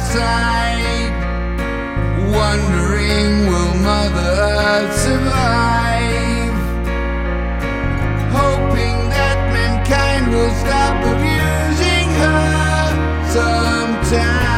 outside, wondering will Mother Earth survive, hoping that mankind will stop abusing her sometime.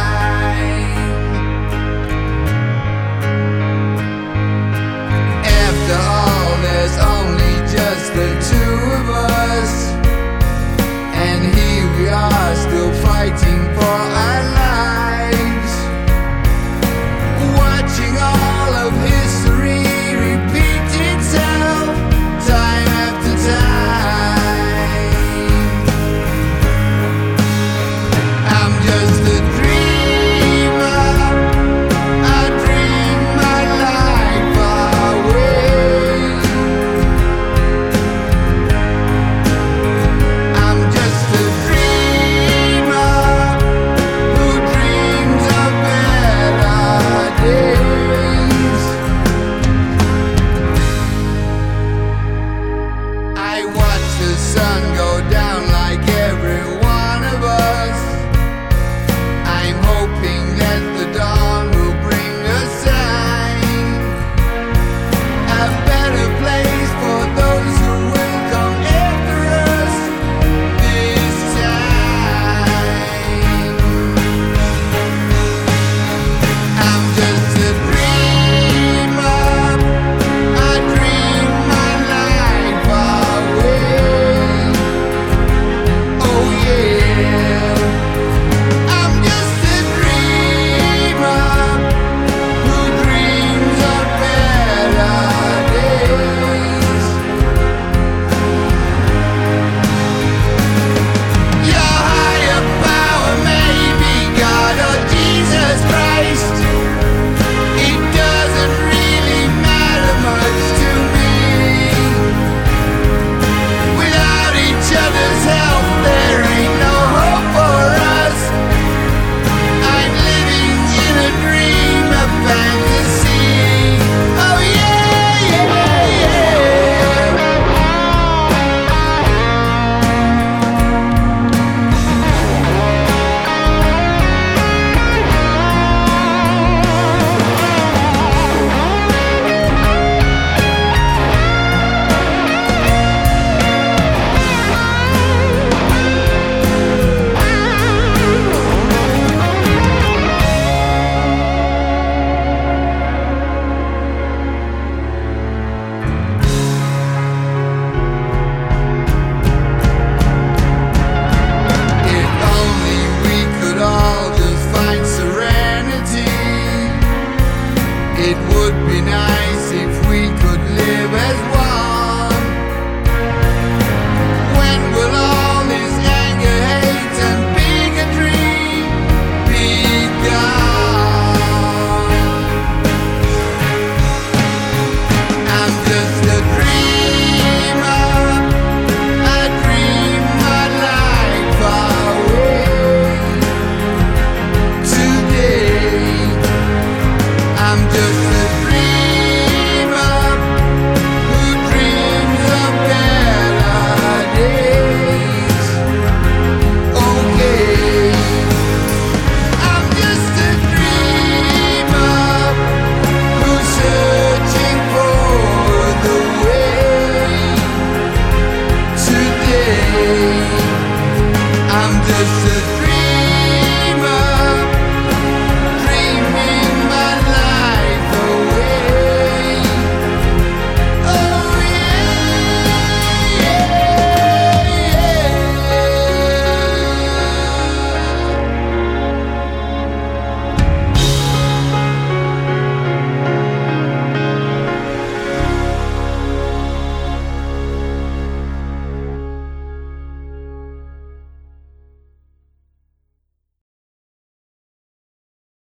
After all, there's only just the two of us, and here we are still fighting for our lives, watching all of history repeat itself time after time. I'm just a dreamer, I dream my life away. I'm just a dreamer who dreams of better days. I watch the sun go down like every one of us. I'm hoping that the dawn will bring a sign, a better place for those who will come after us this time. I'm just a dreamer, I dream my life away. Oh yeah, I'm just a dreamer who dreams of better days. Your higher power may be God or Jesus Christ. It doesn't really matter much to me. Without each other's help, there ain't no hope for us. I'm living in a dream of fantasy. Oh yeah, yeah, yeah. If only we could all just find serenity. It would be nice if we could live as one. When will all this anger, hate, and bigotry be gone? I'm just a dreamer, I dream my life away. Today, I'm just a dreamer who dreams of better days. Okay, I'm just a dreamer who's searching for the way. Today, I'm just a